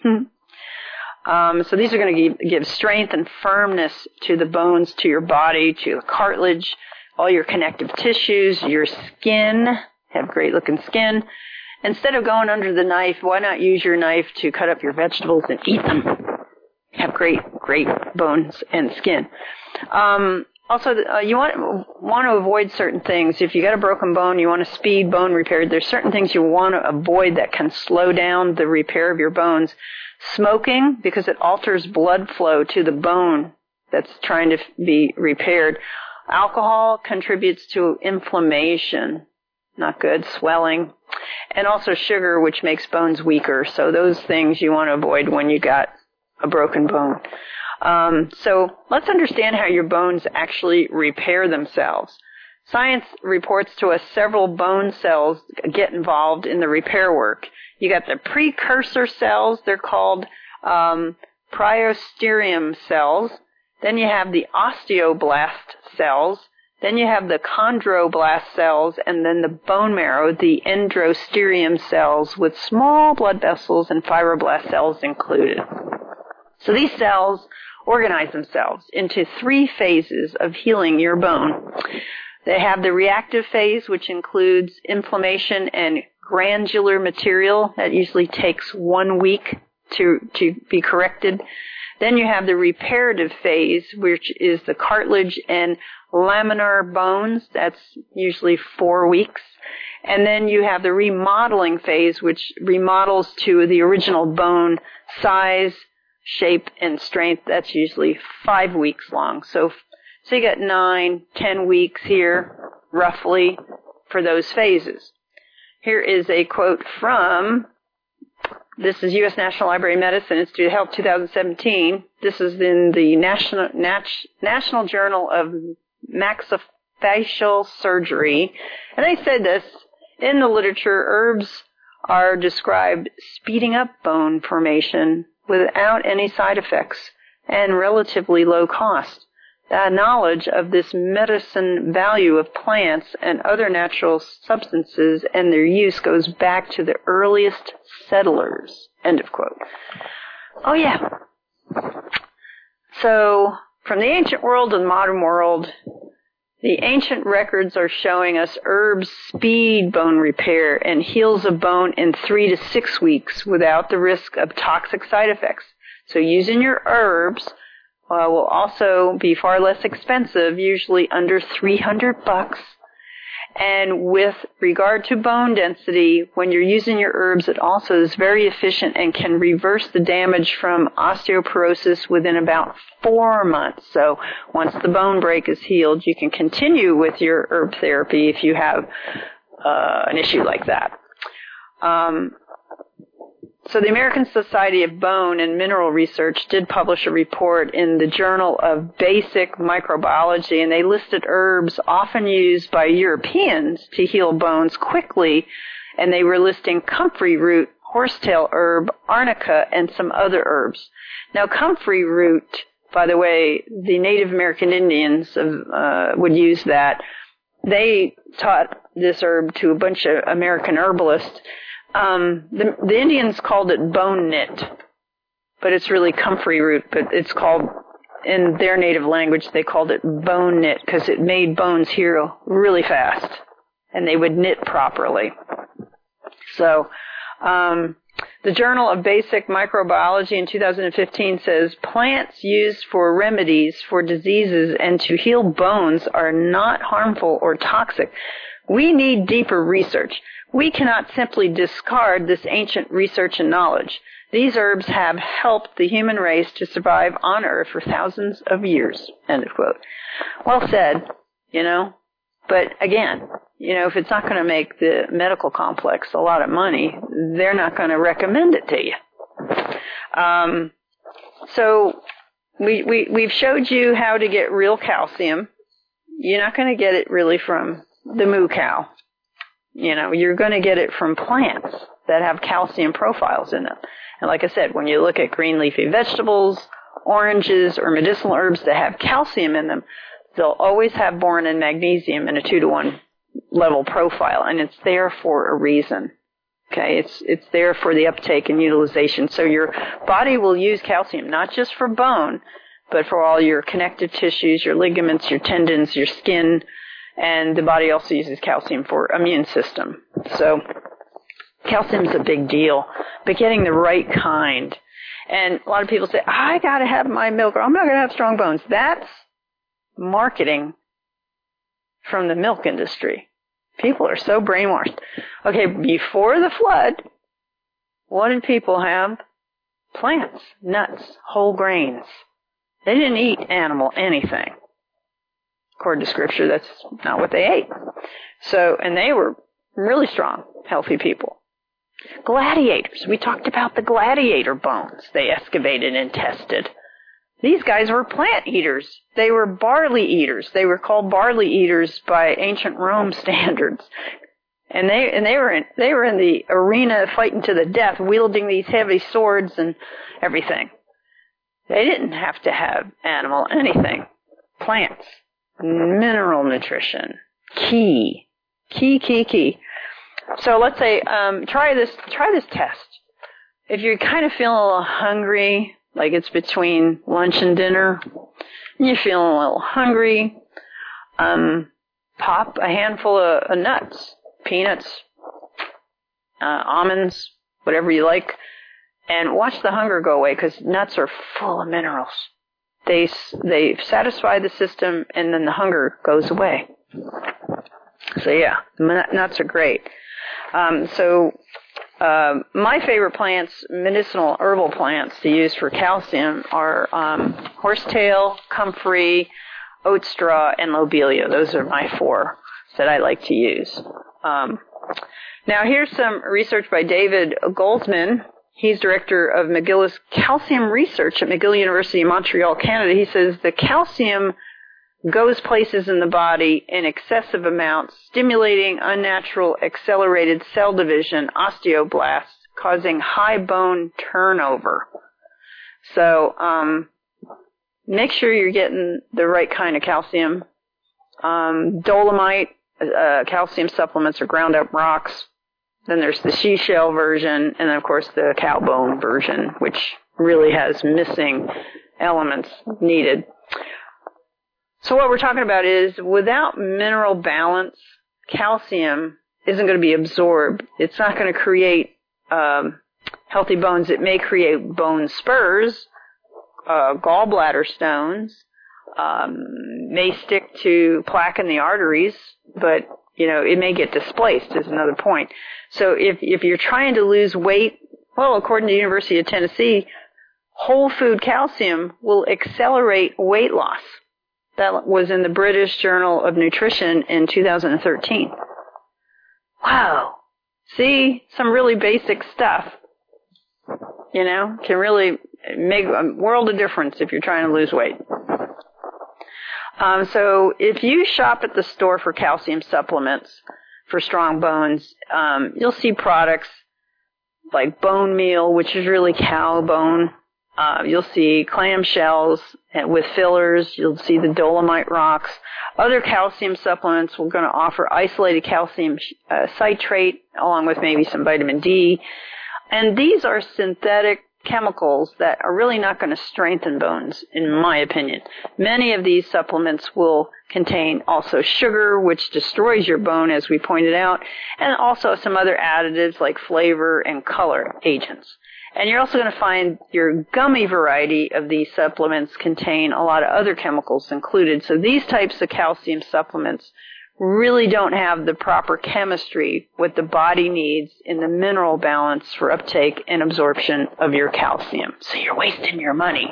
um, so these are going to give, give strength and firmness to the bones, to your body, to the cartilage, all your connective tissues, your skin. Have great looking skin. Instead of going under the knife, why not use your knife to cut up your vegetables and eat them? Have great, great bones and skin. Um, also, uh, you want want to avoid certain things. If you got a broken bone, you want to speed bone repair. There's certain things you want to avoid that can slow down the repair of your bones. Smoking, because it alters blood flow to the bone that's trying to be repaired. Alcohol contributes to inflammation. Not good, swelling, and also sugar, which makes bones weaker. So those things you want to avoid when you got a broken bone. Um, so let's understand how your bones actually repair themselves. Science reports to us several bone cells get involved in the repair work. You got the precursor cells. They're called um, periosterium cells. Then you have the osteoblast cells. Then you have the chondroblast cells, and then the bone marrow, the endothelium cells with small blood vessels and fibroblast cells included. So these cells organize themselves into three phases of healing your bone. They have the reactive phase, which includes inflammation and granular material. That usually takes one week to, to be corrected. Then you have the reparative phase, which is the cartilage and laminar bones. That's usually four weeks. And then you have the remodeling phase, which remodels to the original bone size, shape, and strength. That's usually five weeks long. So, so you got nine, ten weeks here, roughly, for those phases. Here is a quote from... This is U S National Library of Medicine, Institute of Health, two thousand seventeen. This is in the National Nat- National Journal of Maxillofacial Surgery. And they said this, in the literature, herbs are described speeding up bone formation without any side effects and relatively low cost. The knowledge of this medicine value of plants and other natural substances and their use goes back to the earliest settlers. End of quote. Oh, yeah. So, from the ancient world to the modern world, the ancient records are showing us herbs speed bone repair and heals a bone in three to six weeks without the risk of toxic side effects. So using your herbs Uh, will also be far less expensive, usually under three hundred bucks. And with regard to bone density, when you're using your herbs, it also is very efficient and can reverse the damage from osteoporosis within about four months. So once the bone break is healed, you can continue with your herb therapy if you have uh, an issue like that. Um, So the American Society of Bone and Mineral Research did publish a report in the Journal of Basic Microbiology, and they listed herbs often used by Europeans to heal bones quickly, and they were listing comfrey root, horsetail herb, arnica, and some other herbs. Now, comfrey root, by the way, the Native American Indians uh, would use that. They taught this herb to a bunch of American herbalists. Um, the, the Indians called it bone knit, but it's really comfrey root, but it's called, in their native language, they called it bone knit because it made bones heal really fast, and they would knit properly. So, um, the Journal of Basic Microbiology in two thousand fifteen says, plants used for remedies for diseases and to heal bones are not harmful or toxic. We need deeper research. We cannot simply discard this ancient research and knowledge. These herbs have helped the human race to survive on Earth for thousands of years, end of quote. Well said, you know. But again, you know, if it's not going to make the medical complex a lot of money, they're not going to recommend it to you. Um, so we, we, we've showed you how to get real calcium. You're not going to get it really from the moo cow. You know, you're going to get it from plants that have calcium profiles in them. And like I said, when you look at green leafy vegetables, oranges, or medicinal herbs that have calcium in them, they'll always have boron and magnesium in a two to one level profile, and it's there for a reason. Okay, it's it's there for the uptake and utilization. So your body will use calcium not just for bone, but for all your connective tissues, your ligaments, your tendons, your skin, and the body also uses calcium for immune system. So calcium's a big deal, but getting the right kind. And a lot of people say, I got to have my milk or I'm not going to have strong bones. That's marketing from the milk industry. People are so brainwashed. Okay, before the flood, what did people have? Plants, nuts, whole grains. They didn't eat animal anything. According to Scripture, that's not what they ate. So, and they were really strong, healthy people. Gladiators. We talked about the gladiator bones they excavated and tested. These guys were plant eaters. They were barley eaters. They were called barley eaters by ancient Rome standards. And they and they were in they were in the arena fighting to the death, wielding these heavy swords and everything. They didn't have to have animal anything. Plants. Mineral nutrition. Key. Key, key, key. So let's say, um, try this, try this test. If you're kind of feeling a little hungry, like it's between lunch and dinner, and you're feeling a little hungry, um, pop a handful of, of nuts, peanuts, uh, almonds, whatever you like, and watch the hunger go away, because nuts are full of minerals. They, they satisfy the system, and then the hunger goes away. So yeah, nuts are great. Um, so, uh, my favorite plants, medicinal herbal plants to use for calcium are, um, horsetail, comfrey, oat straw, and lobelia. Those are my four that I like to use. Um, now here's some research by David Goldsman. He's director of McGill's calcium research at McGill University in Montreal, Canada. He says the calcium goes places in the body in excessive amounts, stimulating unnatural accelerated cell division, osteoblasts, causing high bone turnover. So, um, make sure you're getting the right kind of calcium. Um, dolomite, uh, calcium supplements are ground up rocks. Then there's the she shell version, and then of course the cow bone version, which really has missing elements needed. So what we're talking about is, without mineral balance, calcium isn't going to be absorbed. It's not going to create um, healthy bones. It may create bone spurs, uh, gallbladder stones, um, may stick to plaque in the arteries, but you know it may get displaced. Is another point. So if if you're trying to lose weight, well, according to the University of Tennessee, whole food calcium will accelerate weight loss. That was in the British Journal of Nutrition in two thousand thirteen. Wow. See, some really basic stuff, you know, can really make a world of difference if you're trying to lose weight. Um, so if you shop at the store for calcium supplements for strong bones, um, you'll see products like bone meal, which is really cow bone. Uh, you'll see clamshells with fillers. You'll see the dolomite rocks. Other calcium supplements we're going to offer isolated calcium uh, citrate along with maybe some vitamin D. And these are synthetic chemicals that are really not going to strengthen bones, in my opinion. Many of these supplements will contain also sugar, which destroys your bone, as we pointed out, and also some other additives like flavor and color agents. And you're also going to find your gummy variety of these supplements contain a lot of other chemicals included. So these types of calcium supplements really don't have the proper chemistry, what the body needs in the mineral balance for uptake and absorption of your calcium. So you're wasting your money.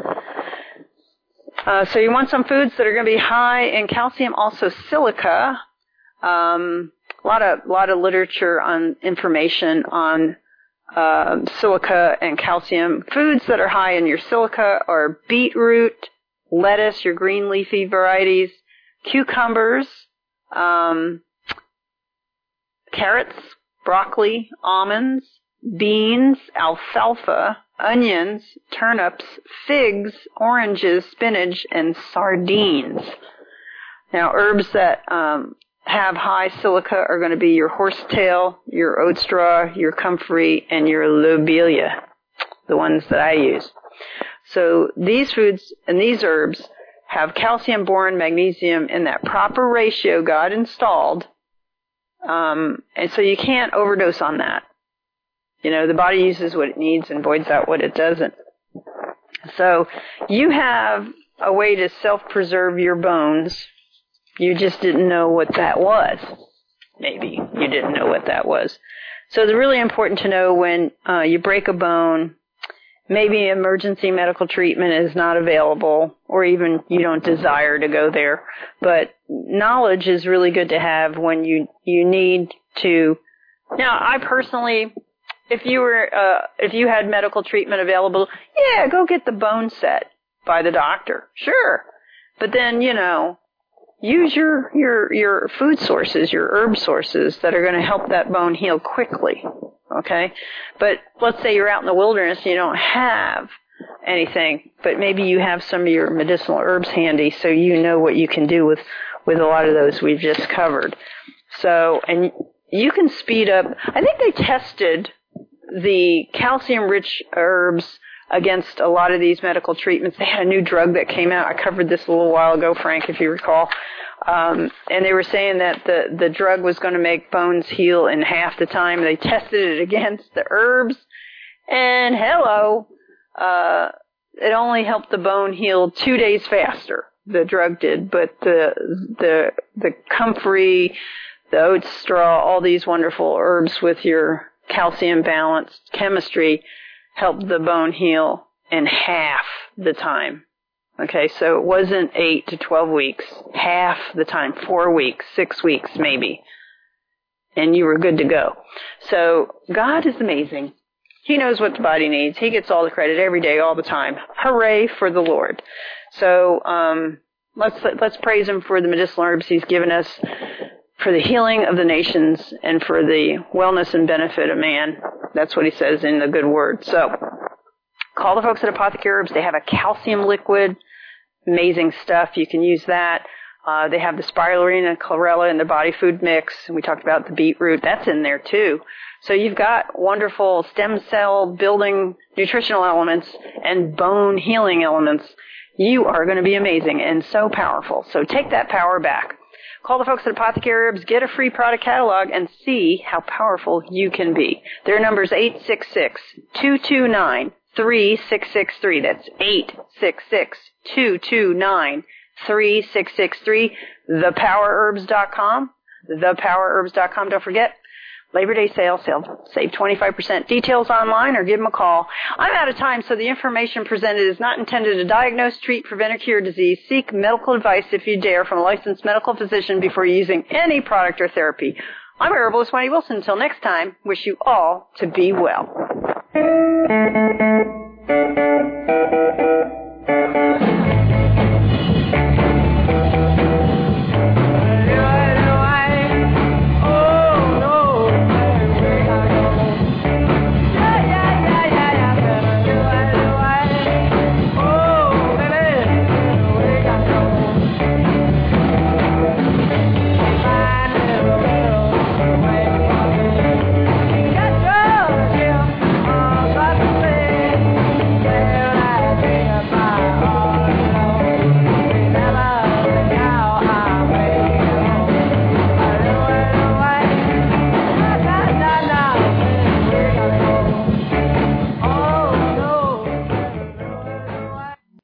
Uh, so you want some foods that are going to be high in calcium, also silica. Um, a lot of, lot of literature on information on uh, silica and calcium. Foods that are high in your silica are beetroot, lettuce, your green leafy varieties, cucumbers, um, carrots, broccoli, almonds, beans, alfalfa, onions, turnips, figs, oranges, spinach, and sardines. Now, herbs that um, have high silica are going to be your horsetail, your oat straw, your comfrey, and your lobelia, the ones that I use. So these foods and these herbs have calcium, boron, magnesium in that proper ratio God installed, um, and so you can't overdose on that. You know, the body uses what it needs and voids out what it doesn't. So you have a way to self-preserve your bones. You just didn't know what that was. Maybe you didn't know what that was. So it's really important to know when uh, you break a bone, maybe emergency medical treatment is not available, or even you don't desire to go there. But knowledge is really good to have when you, you need to. Now, I personally, if you were, uh, if you had medical treatment available, yeah, go get the bone set by the doctor. Sure. But then, you know, use your, your, your food sources, your herb sources that are going to help that bone heal quickly. Okay? But let's say you're out in the wilderness and you don't have anything, but maybe you have some of your medicinal herbs handy so you know what you can do with, with a lot of those we've just covered. So, and you can speed up. I think they tested the calcium-rich herbs against a lot of these medical treatments. They had a new drug that came out. I covered this a little while ago, Frank, if you recall. Um, and they were saying that the, the drug was going to make bones heal in half the time. They tested it against the herbs, and hello, uh, it only helped the bone heal two days faster, the drug did. But the, the, the comfrey, the oat straw, all these wonderful herbs with your calcium balanced chemistry helped the bone heal in half the time. Okay, so it wasn't eight to twelve weeks, half the time, four weeks, six weeks maybe, and you were good to go. So God is amazing. He knows what the body needs. He gets all the credit every day, all the time. Hooray for the Lord. So um, let's let's praise Him for the medicinal herbs He's given us, for the healing of the nations, and for the wellness and benefit of man. That's what He says in the good word. So call the folks at Apothecary Herbs. They have a calcium liquid. Amazing stuff. You can use that. Uh, they have the spirulina and chlorella in the body food mix. And we talked about the beetroot. That's in there too. So you've got wonderful stem cell building nutritional elements and bone healing elements. You are going to be amazing and so powerful. So take that power back. Call the folks at Apothecary Herbs, get a free product catalog, and see how powerful you can be. Their number is eight six six, two two nine, three six six three. That's eight six six, two two nine, three six six three. the power herbs dot com. the power herbs dot com. Don't forget, Labor Day sale, sale, save twenty-five percent. Details online or give them a call. I'm out of time, so the information presented is not intended to diagnose, treat, prevent, or cure disease. Seek medical advice if you dare from a licensed medical physician before using any product or therapy. I'm herbalist Wendy Wilson. Until next time, wish you all to be well.